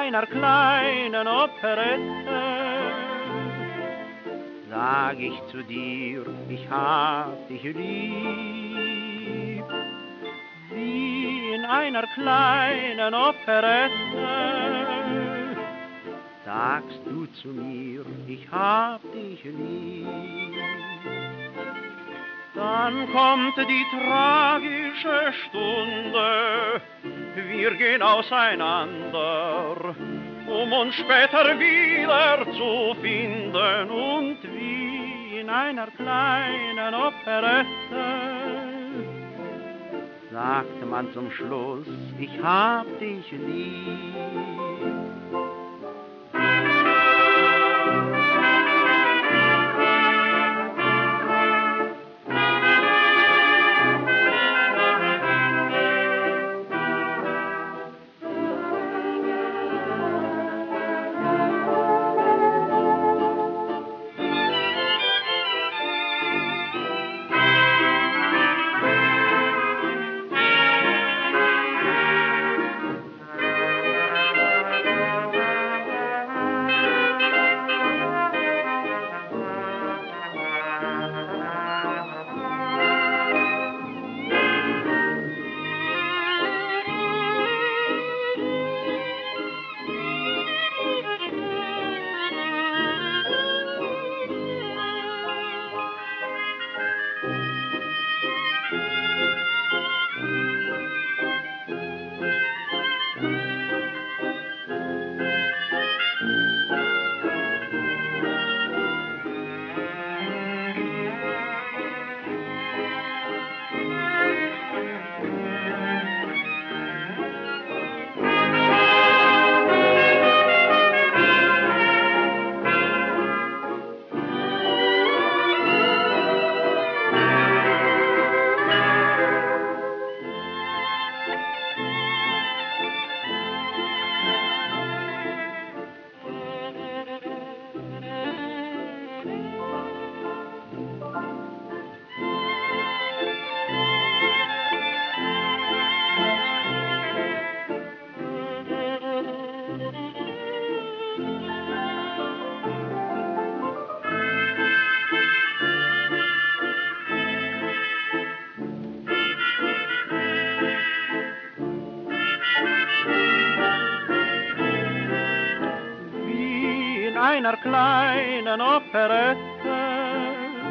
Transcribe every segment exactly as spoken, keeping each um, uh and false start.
einer kleinen Operette, sag ich zu dir, ich hab dich lieb. Wie in einer kleinen Operette, sagst du zu mir, ich hab dich lieb. Dann kommt die tragische Stunde, wir gehen auseinander, um uns später wieder zu finden. Und wie in einer kleinen Operette, sagt man zum Schluss, ich hab dich lieb. Einer kleinen Operette,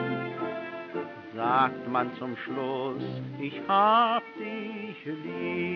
sagt man zum Schluss, ich hab dich lieb.